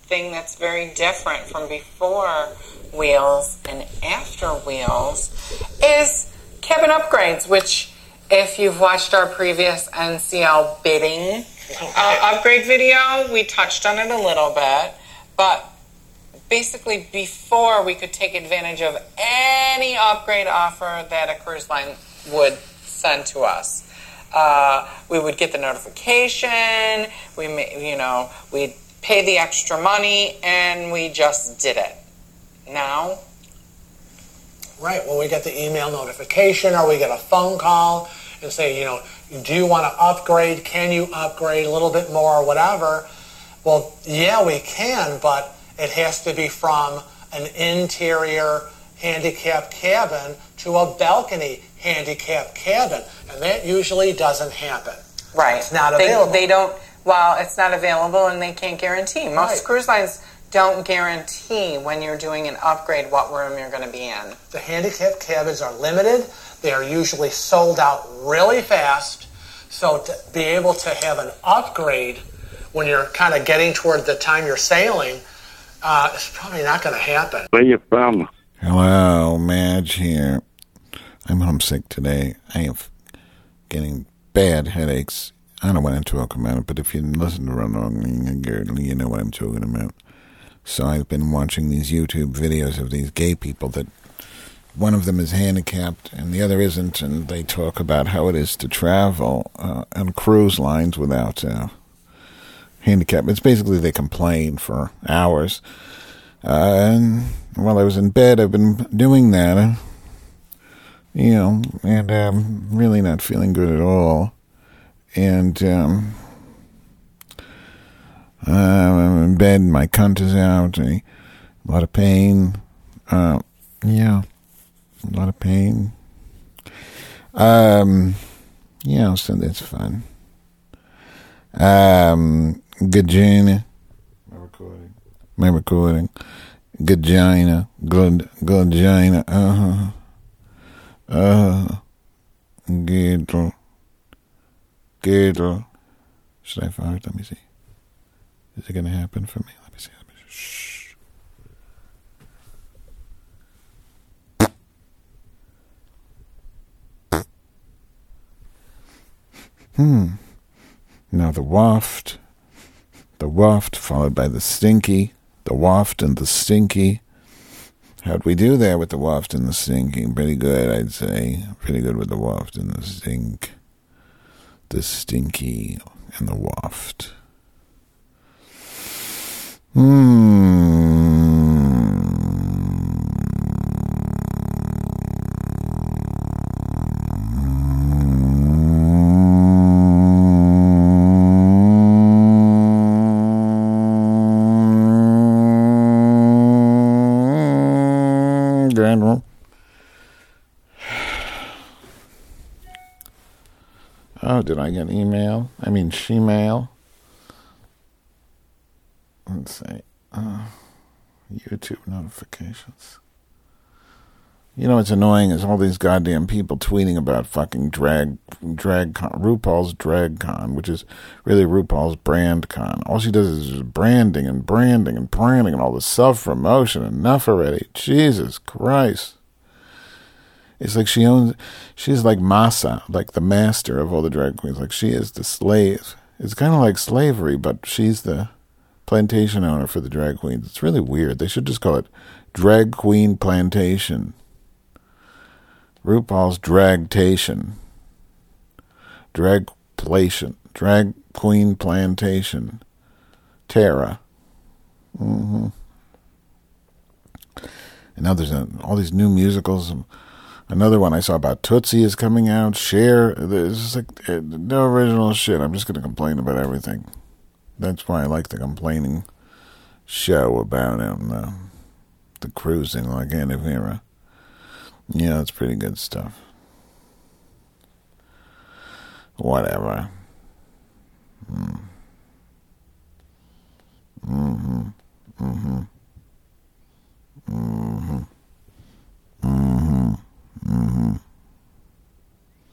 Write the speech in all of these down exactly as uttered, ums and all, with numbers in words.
thing that's very different from before Wheels and after Wheels is cabin upgrades, which if you've watched our previous N C L bidding uh, upgrade video, we touched on it a little bit, but basically before we could take advantage of any upgrade offer that a cruise line would send to us. Uh, we would get the notification, we may, you know, we'd pay the extra money, and we just did it. Now? Right, when we get the email notification or we get a phone call and say, you know, do you want to upgrade? Can you upgrade a little bit more or whatever? Well, yeah, we can, but it has to be from an interior handicapped cabin to a balcony handicapped cabin, and that usually doesn't happen. Right. It's not available. They, they don't, well, it's not available and they can't guarantee. Most Right. cruise lines don't guarantee when you're doing an upgrade what room you're going to be in. The handicapped cabins are limited. They are usually sold out really fast. So to be able to have an upgrade when you're kind of getting toward the time you're sailing, uh, it's probably not going to happen. Where you from? Hello, Madge here. I'm homesick today. I am getting bad headaches. I don't want to talk about it, but if you listen to Run Along, you know what I'm talking about. So I've been watching these YouTube videos of these gay people that one of them is handicapped and the other isn't, and they talk about how it is to travel uh, on cruise lines without uh, handicap. It's basically they complain for hours. Uh, and while I was in bed, I've been doing that, uh, you know, and I'm really not feeling good at all. And um, uh, I'm in bed, my cunt is out, a lot of pain. Uh, yeah, a lot of pain. Um, yeah, so that's fun. Um, Gajina. My recording. My recording. Gajina. Good, Gajina. Uh-huh. Uh-huh. Girdle. Girdle. Should I fart? Let me see. Is it going to happen for me? Let me see. Let me see. Shh. Hmm. Now the waft. The waft followed by the stinky. The waft and the stinky. How'd we do there with the waft and the stinky? Pretty good, I'd say. Pretty good with the waft and the stink. The stinky and the waft. Hmm. Grand. Oh, did I get email? I mean, she-mail. Let's see. Uh, YouTube notifications. You know what's annoying is all these goddamn people tweeting about fucking drag, drag con, RuPaul's Drag Con, which is really RuPaul's Brand Con. All she does is just branding and branding and branding and all this self-promotion. Enough already. Jesus Christ. It's like she owns, she's like Masa, like the master of all the drag queens. Like she is the slave. It's kind of like slavery, but she's the plantation owner for the drag queens. It's really weird. They should just call it Drag Queen Plantation. RuPaul's Dragtation. Dragplation. Drag Queen Plantation. Tara. Mm-hmm. And now there's a, all these new musicals. Another one I saw about Tootsie is coming out. Cher. There's just like no original shit. I'm just going to complain about everything. That's why I like the complaining show about um, uh, the cruising like Anna Vera. Yeah, it's pretty good stuff. Whatever. Mm. Mm-hmm. Mm-hmm. Mm-hmm. Mm-hmm. Mm-hmm.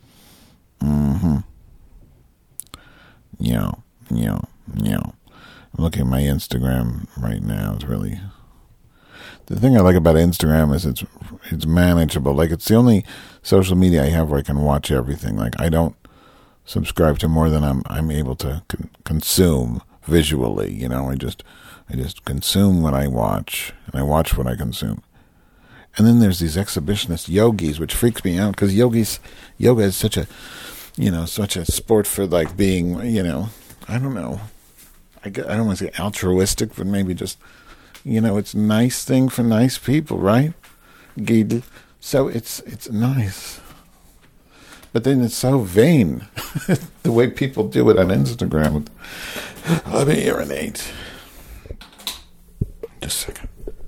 Mm-hmm. Yeah. Yeah. Yeah. I'm looking at my Instagram right now. It's really... The thing I like about Instagram is it's it's manageable. Like, it's the only social media I have where I can watch everything. Like, I don't subscribe to more than I'm I'm able to con- consume visually. You know, I just I just consume what I watch, and I watch what I consume. And then there's these exhibitionist yogis, which freaks me out because yogis yoga is such a you know such a sport for like being you know I don't know I get, I don't want to say altruistic, but maybe just. You know, it's a nice thing for nice people, right? Gidl. So it's it's nice. But then it's so vain. The way people do it on Instagram. Let me urinate. Just a second.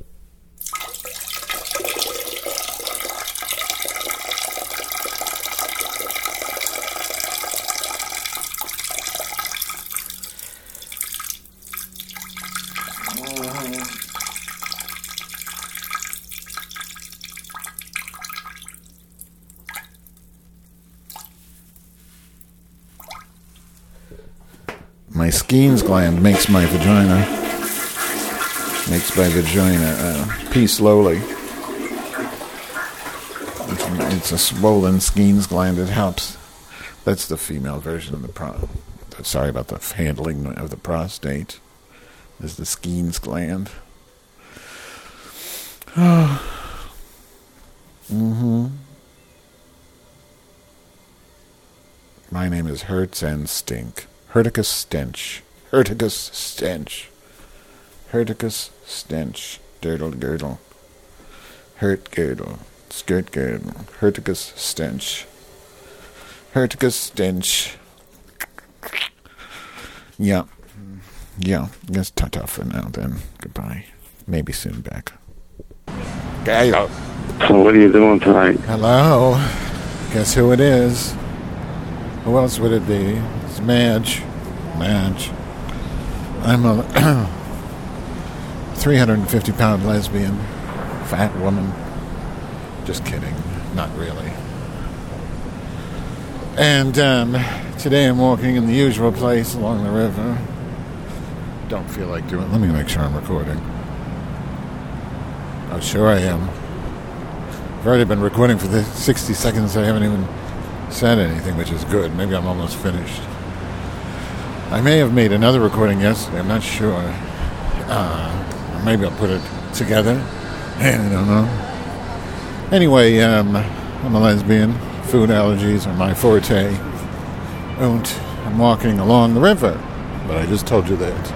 My Skene's gland makes my vagina, makes my vagina uh, pee slowly. It's, it's a swollen Skene's gland. It helps. That's the female version of the pro. Sorry about the handling of the prostate. This is the Skene's gland. mm-hmm. My name is Hertz and Stink. Hurticus stench. Hurticus stench. Hurticus stench. Dirtle girdle. Hurt girdle. Skirt girdle. Hurticus stench. Hurticus stench. Yeah. Yeah. Guess ta-ta for now then. Goodbye. Maybe soon back. Hello. So what are you doing tonight? Hello. Guess who it is? Who else would it be? It's Madge. Madge. I'm a three hundred fifty pound lesbian. Fat woman. Just kidding. Not really. And um, today I'm walking in the usual place along the river. Don't feel like doing it. Let me make sure I'm recording. Oh, sure I am. I've already been recording for the sixty seconds. I haven't even said anything, which is good. Maybe I'm almost finished. I may have made another recording yesterday. I'm not sure. Uh, maybe I'll put it together. I don't know. Anyway, um, I'm a lesbian. Food allergies are my forte. And I'm walking along the river. But I just told you that.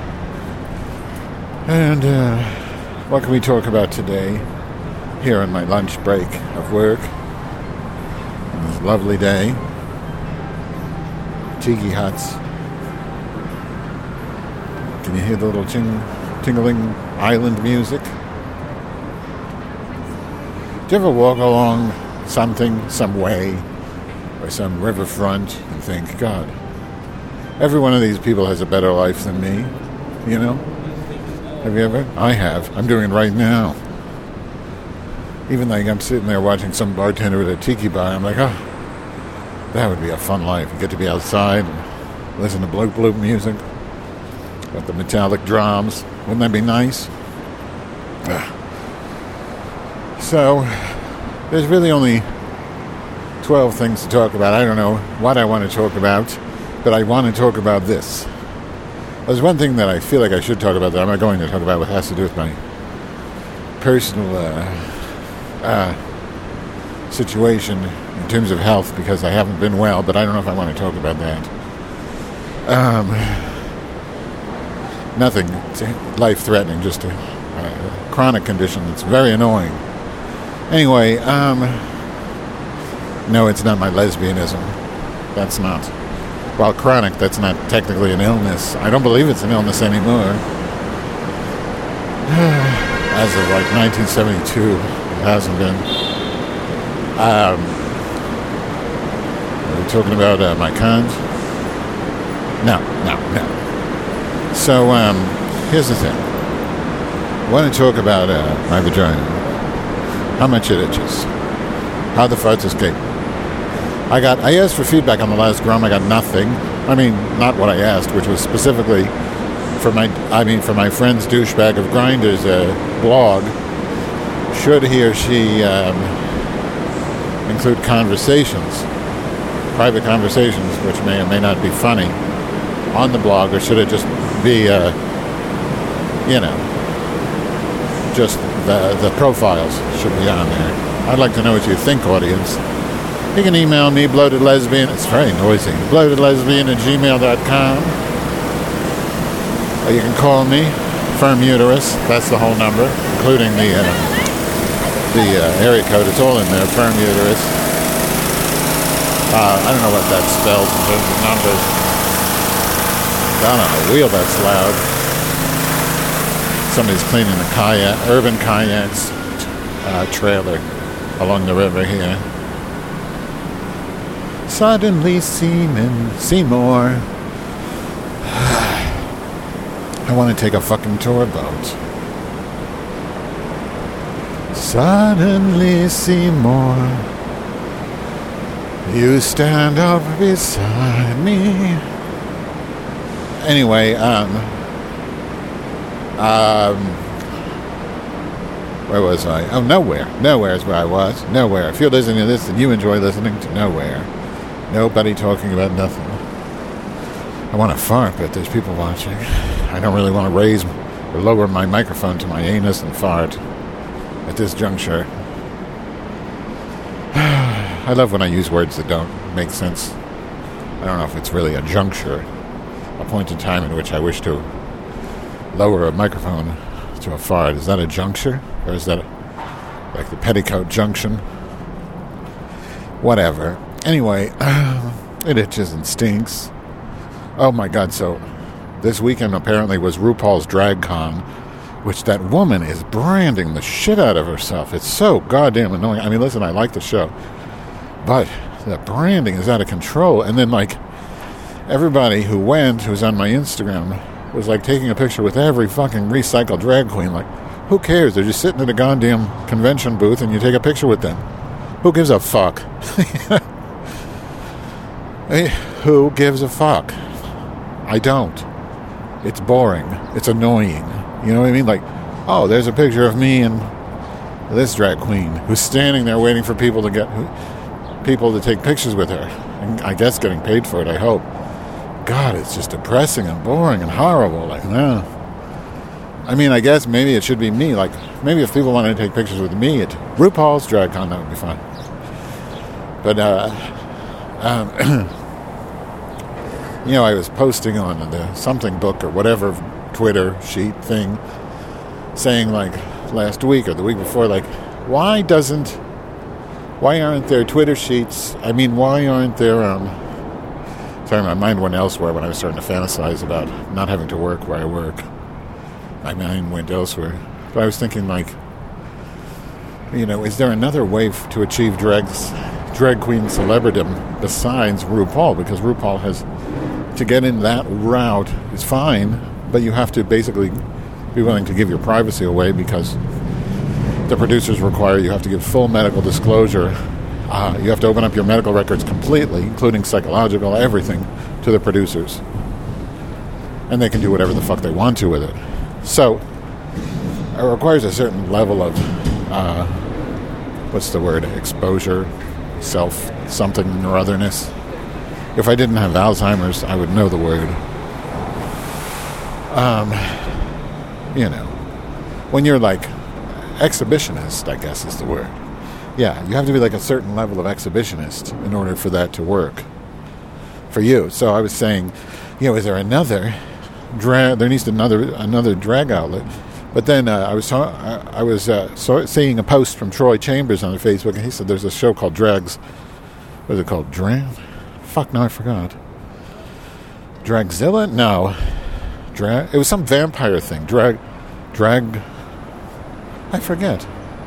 And uh, what can we talk about today? Here on my lunch break of work. On this lovely day. Tiki huts. Can you hear the little ting, tingling island music? Do you ever walk along something, some way, or some riverfront and think, God, every one of these people has a better life than me, you know? Have you ever? I have. I'm doing it right now. Even like I'm sitting there watching some bartender at a tiki bar, I'm like, oh, that would be a fun life. You get to be outside and listen to bloop bloop music. Got the metallic drums. Wouldn't that be nice? Ugh. So, there's really only twelve things to talk about. I don't know what I want to talk about, but I want to talk about this. There's one thing that I feel like I should talk about that I'm not going to talk about, what has to do with my personal uh, uh, situation in terms of health, because I haven't been well, but I don't know if I want to talk about that. Um... Nothing life-threatening, just a, a chronic condition that's very annoying. Anyway, um, no, it's not my lesbianism. That's not. While chronic, that's not technically an illness. I don't believe it's an illness anymore. As of like nineteen seventy-two, it hasn't been. Um, are we talking about uh, my cons? No, no, no. So, um, here's the thing. I want to talk about uh, my vagina. How much it itches. How the farts escape. I got, I asked for feedback on the last grum. I got nothing. I mean, not what I asked, which was specifically for my, I mean, for my friend's douchebag of Grindr's uh, blog, should he or she um, include conversations, private conversations, which may or may not be funny, on the blog, or should it just be, uh, you know, just the the profiles should be on there? I'd like to know what you think, audience. You can email me, bloated lesbian. It's very noisy. bloated lesbian at gmail dot com. Or you can call me, firm uterus. That's the whole number, including the uh, the uh, area code. It's all in there, firm uterus. Uh, I don't know what that spells in terms of numbers. Down on a wheel that's loud. Somebody's cleaning the kayak, Urban Kayaks uh, trailer along the river here. Suddenly Seaman, Seymour. I want to take a fucking tour boat. Suddenly Seymour, you stand up beside me. Anyway, um, um, where was I? Oh, Nowhere. Nowhere is where I was. Nowhere. If you're listening to this, then you enjoy listening to Nowhere. Nobody talking about nothing. I want to fart, but there's people watching. I don't really want to raise or lower my microphone to my anus and fart at this juncture. I love when I use words that don't make sense. I don't know if it's really a juncture, a point in time in which I wish to lower a microphone to a fart. Is that a juncture? Or is that a, like the Petticoat Junction? Whatever. Anyway, it itches and stinks. Oh my God, so this weekend apparently was RuPaul's Drag Con, which that woman is branding the shit out of herself. It's so goddamn annoying. I mean, listen, I like the show, but the branding is out of control. And then, like, everybody who went, who's on my Instagram, was like taking a picture with every fucking recycled drag queen. Like, who cares? They're just sitting at a goddamn convention booth and you take a picture with them. Who gives a fuck? Hey, who gives a fuck? I don't. It's boring. It's annoying. You know what I mean? Like, oh, there's a picture of me and this drag queen who's standing there waiting for people to get people to take pictures with her. And I guess getting paid for it, I hope. God, it's just depressing and boring and horrible. Like, no. I mean, I guess maybe it should be me. Like, maybe if people wanted to take pictures with me at RuPaul's Drag Con, that would be fun. But, uh, um, you know, I was posting on the something book or whatever Twitter sheet thing saying, like, last week or the week before, like, why doesn't, why aren't there Twitter sheets? I mean, why aren't there, um, sorry, my mind went elsewhere when I was starting to fantasize about not having to work where I work. My mind went elsewhere. But I was thinking, like, you know, is there another way f- to achieve drag's, drag queen celebritydom besides RuPaul? Because RuPaul has, to get in that route is fine, but you have to basically be willing to give your privacy away because the producers require you have to give full medical disclosure. Uh, you have to open up your medical records completely, including psychological, everything, to the producers. And they can do whatever the fuck they want to with it. So, it requires a certain level of, uh, what's the word, exposure, self-something or otherness. If I didn't have Alzheimer's, I would know the word. Um, you know, when you're like, exhibitionist, I guess is the word. Yeah, you have to be like a certain level of exhibitionist in order for that to work for you. So I was saying, you know, is there another drag? There needs to another another drag outlet. But then uh, I was ta- I was uh, so seeing a post from Troy Chambers on Facebook, and he said there's a show called Drags. What is it called? Drag? Fuck, no, I forgot. Dragzilla? No. Drag. It was some vampire thing. Drag. Drag. I forget.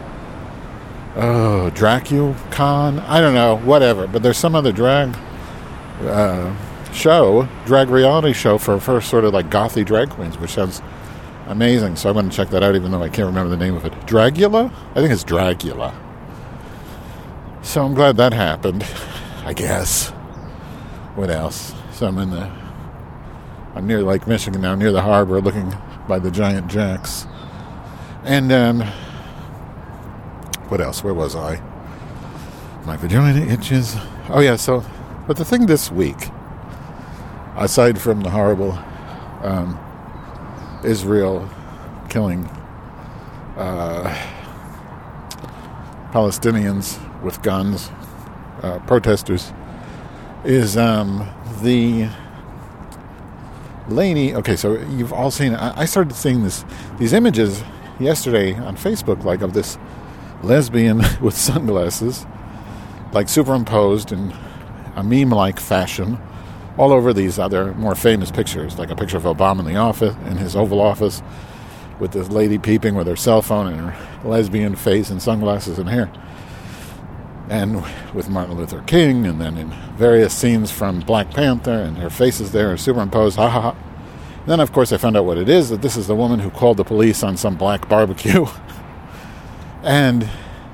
Oh, DracuCon? I don't know. Whatever. But there's some other drag uh, show, drag reality show for, for sort of like gothy drag queens, which sounds amazing. So I want to check that out, even though I can't remember the name of it. Dragula? I think it's Dragula. So I'm glad that happened, I guess. What else? So I'm in the I'm near Lake Michigan now, near the harbor, looking by the giant jacks. And, um, what else? Where was I? My vagina itches. Oh, yeah, so, but the thing this week, aside from the horrible um, Israel killing uh, Palestinians with guns, uh, protesters, is um, the lady. Okay, so you've all seen. I, I started seeing this these images yesterday on Facebook, like of this lesbian with sunglasses, like superimposed in a meme-like fashion, all over these other more famous pictures, like a picture of Obama in the office, in his Oval Office, with this lady peeping with her cell phone and her lesbian face and sunglasses and hair. And with Martin Luther King, and then in various scenes from Black Panther, and her face is there, superimposed, ha ha ha. Then, of course, I found out what it is, that this is the woman who called the police on some black barbecue. And,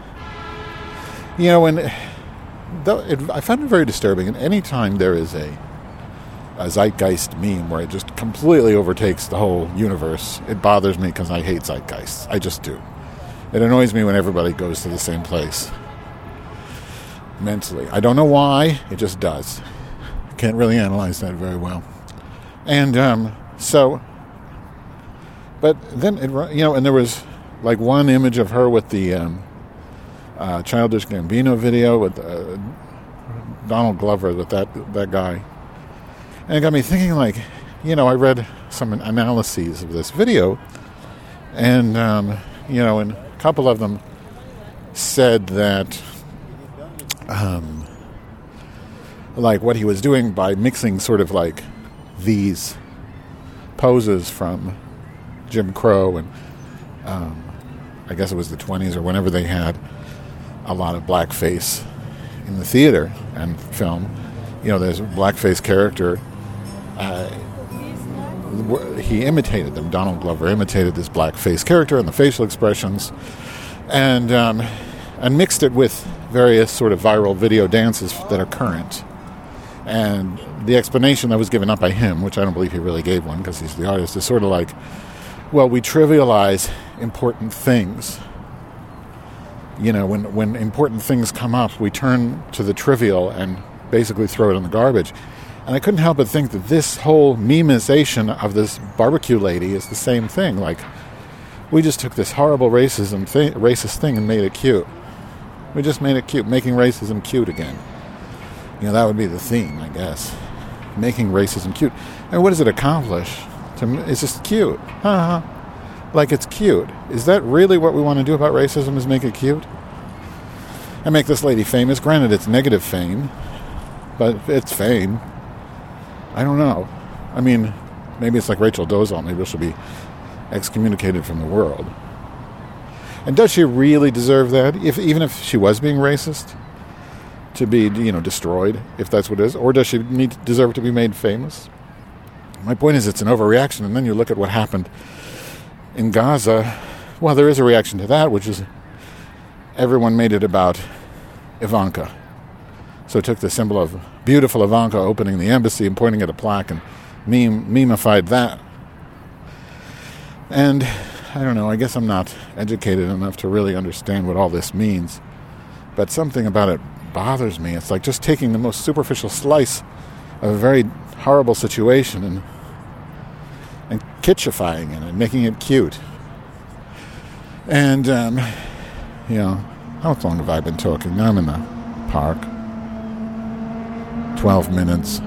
you know, when, though it, I found it very disturbing, and any time there is a, a zeitgeist meme where it just completely overtakes the whole universe, it bothers me because I hate zeitgeists. I just do. It annoys me when everybody goes to the same place. Mentally. I don't know why, it just does. Can't really analyze that very well. And um, so, but then, it, you know, and there was like one image of her with the um, uh, Childish Gambino video with uh, Donald Glover, with that, that guy. And it got me thinking, like, you know, I read some analyses of this video, and, um, you know, and a couple of them said that Um, like what he was doing by mixing sort of like these poses from Jim Crow and um, I guess it was the twenties or whenever they had a lot of blackface in the theater and film. You know, there's a blackface character. Uh, he imitated them. Donald Glover imitated this blackface character and the facial expressions, and um, and mixed it with various sort of viral video dances that are current. And the explanation that was given up by him, which I don't believe he really gave one because he's the artist, is sort of like, well, we trivialize important things. You know, when, when important things come up, we turn to the trivial and basically throw it in the garbage. And I couldn't help but think that this whole memeization of this barbecue lady is the same thing. Like, we just took this horrible racism thing, racist thing and made it cute. We just made it cute, making racism cute again. You know, that would be the theme, I guess. Making racism cute. And what does it accomplish? To, it's just cute. Ha ha. Like, it's cute. Is that really what we want to do about racism, is make it cute? And make this lady famous? Granted, it's negative fame, but it's fame. I don't know. I mean, maybe it's like Rachel Dolezal. Maybe she'll be excommunicated from the world. And does she really deserve that? If even if she was being racist, to be, you know, destroyed, if that's what it is, or does she need deserve to be made famous? My point is, it's an overreaction. And then you look at what happened in Gaza. Well, there is a reaction to that, which is everyone made it about Ivanka. So it took the symbol of beautiful Ivanka opening the embassy and pointing at a plaque and meme memeified that. And I don't know, I guess I'm not educated enough to really understand what all this means. But something about it bothers me. It's like just taking the most superficial slice of a very horrible situation and and kitschifying it and making it cute. And, um, you know, how long have I been talking? I'm in the park. Twelve minutes.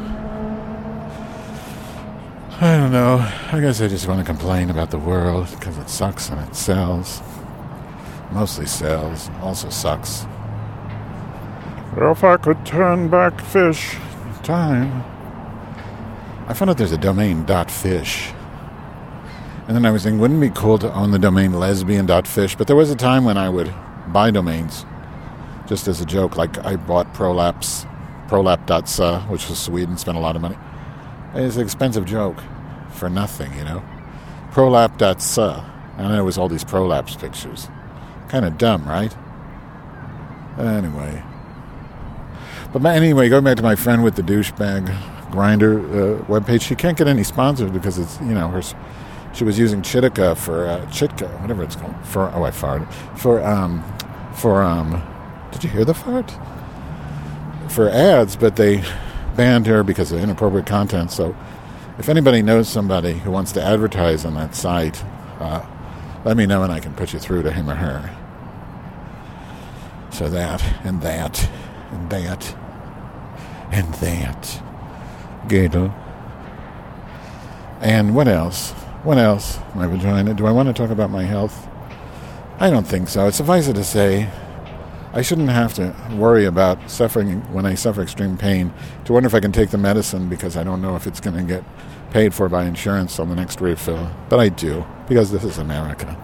I don't know. I guess I just want to complain about the world because it sucks and it sells. Mostly sells. Also sucks. If I could turn back fish in time. I found out there's a domain .fish. And then I was thinking, wouldn't it be cool to own the domain lesbian.fish? But there was a time when I would buy domains just as a joke. Like I bought Prolapse, prolap.sa, which was Sweden, spent a lot of money. It's an expensive joke for nothing, you know. Prolap.sa. And there was all these prolapse pictures. Kind of dumb, right? Anyway. But anyway, going back to my friend with the douchebag Grindr uh, webpage. She can't get any sponsors because it's, you know, her. She was using Chitika for uh, Chitka, whatever it's called. For oh, I farted. For um, for um, did you hear the fart? For ads, but they banned her because of inappropriate content. So, if anybody knows somebody who wants to advertise on that site, uh, let me know and I can put you through to him or her. So that and that and that and that. Gator. And what else? What else? My vagina. Do I want to talk about my health? I don't think so. Suffice it to say, I shouldn't have to worry about suffering when I suffer extreme pain to wonder if I can take the medicine because I don't know if it's going to get paid for by insurance on the next refill. But I do, because this is America.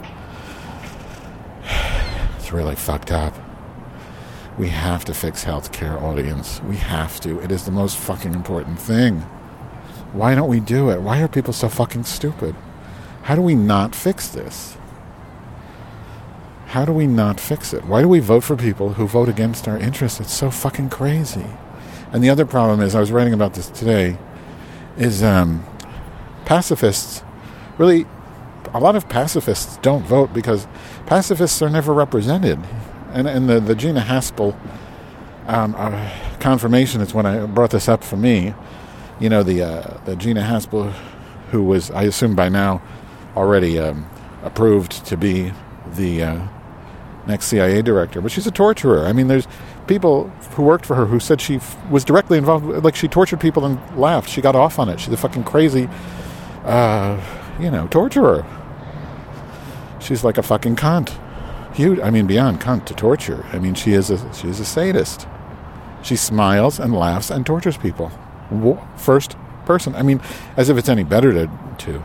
It's really fucked up. We have to fix healthcare, audience. We have to. It is the most fucking important thing. Why don't we do it? Why are people so fucking stupid? How do we not fix this? How do we not fix it? Why do we vote for people who vote against our interests? It's so fucking crazy. And the other problem is, I was writing about this today, is um, pacifists, really, a lot of pacifists don't vote because pacifists are never represented. And, and the, the Gina Haspel um, uh, confirmation is when I brought this up for me. You know, the uh, the Gina Haspel, who was, I assume by now, already um, approved to be the uh, next C I A director. But she's a torturer. I mean, there's people who worked for her who said she f- was directly involved. Like, she tortured people and laughed. She got off on it. She's a fucking crazy, uh, you know, torturer. She's like a fucking cunt. Huge, I mean, beyond cunt to torture. I mean, she is a she is a sadist. She smiles and laughs and tortures people. First person. I mean, as if it's any better to, to,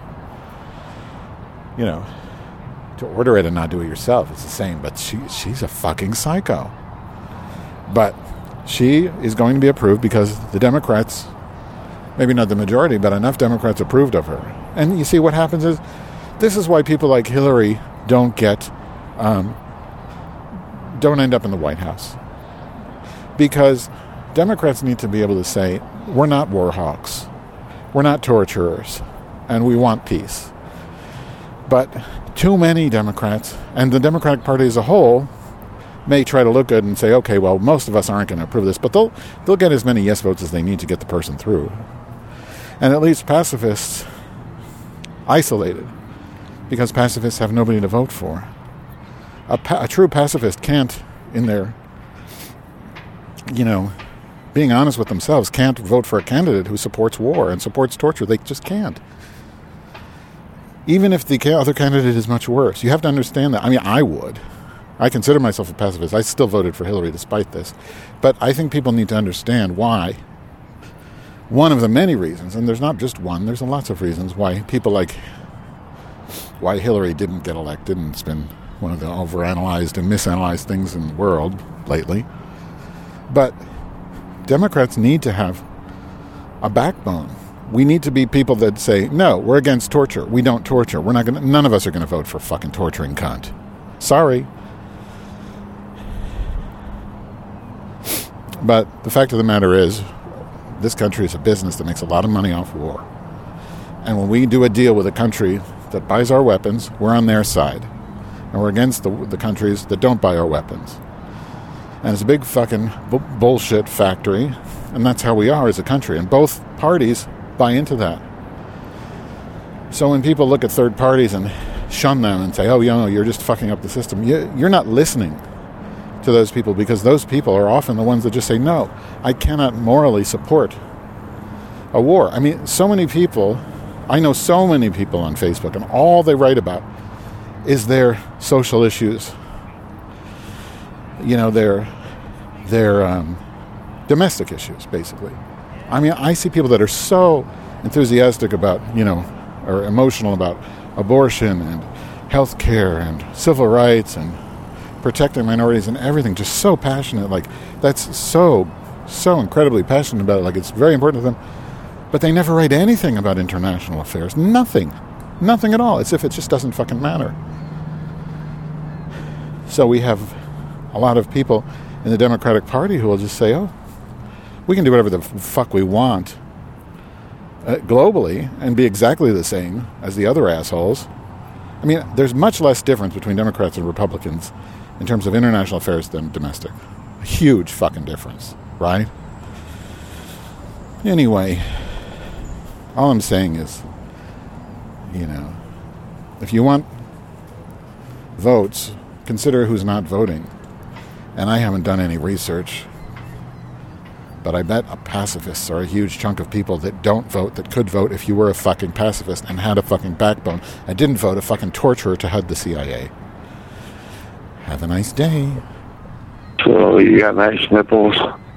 you know, to order it and not do it yourself. It's the same, but she she's a fucking psycho. But she is going to be approved because the Democrats, maybe not the majority, but enough Democrats approved of her. And you see what happens is, this is why people like Hillary don't get, um, don't end up in the White House. Because Democrats need to be able to say, we're not war hawks, we're not torturers, and we want peace. But too many Democrats, and the Democratic Party as a whole, may try to look good and say, okay, well, most of us aren't going to approve this, but they'll they'll get as many yes votes as they need to get the person through. And it leaves pacifists isolated, because pacifists have nobody to vote for. A, pa- a true pacifist can't, in their, you know, being honest with themselves, can't vote for a candidate who supports war and supports torture. They just can't. Even if the other candidate is much worse. You have to understand that. I mean, I would. I consider myself a pacifist. I still voted for Hillary despite this. But I think people need to understand why. One of the many reasons, and there's not just one, there's lots of reasons why people like, why Hillary didn't get elected, and it's been one of the overanalyzed and misanalyzed things in the world lately. But Democrats need to have a backbone. We need to be people that say, no, we're against torture. We don't torture. We're not going to, none of us are going to vote for fucking torturing cunt. Sorry. But the fact of the matter is, this country is a business that makes a lot of money off war. And when we do a deal with a country that buys our weapons, we're on their side. And we're against the, the countries that don't buy our weapons. And it's a big fucking bu- bullshit factory. And that's how we are as a country. And both parties buy into that. So when people look at third parties and shun them and say, oh, you know, you're just fucking up the system, you, you're not listening to those people, because those people are often the ones that just say, no, I cannot morally support a war. I mean, so many people, I know so many people on Facebook, and all they write about is their social issues, you know, their, their um, domestic issues, basically. I mean, I see people that are so enthusiastic about, you know, or emotional about abortion and health care and civil rights and protecting minorities and everything, just so passionate, like, that's so, so incredibly passionate about it, like, it's very important to them, but they never write anything about international affairs, nothing, nothing at all, as if it just doesn't fucking matter. So we have a lot of people in the Democratic Party who will just say, oh, we can do whatever the fuck we want uh, globally and be exactly the same as the other assholes. I mean, there's much less difference between Democrats and Republicans in terms of international affairs than domestic. A huge fucking difference, right? Anyway, all I'm saying is, you know, if you want votes, consider who's not voting. And I haven't done any research, but I bet pacifists are a huge chunk of people that don't vote, that could vote if you were a fucking pacifist and had a fucking backbone and didn't vote a fucking torturer to head the C I A. Have a nice day. So you got nice nipples.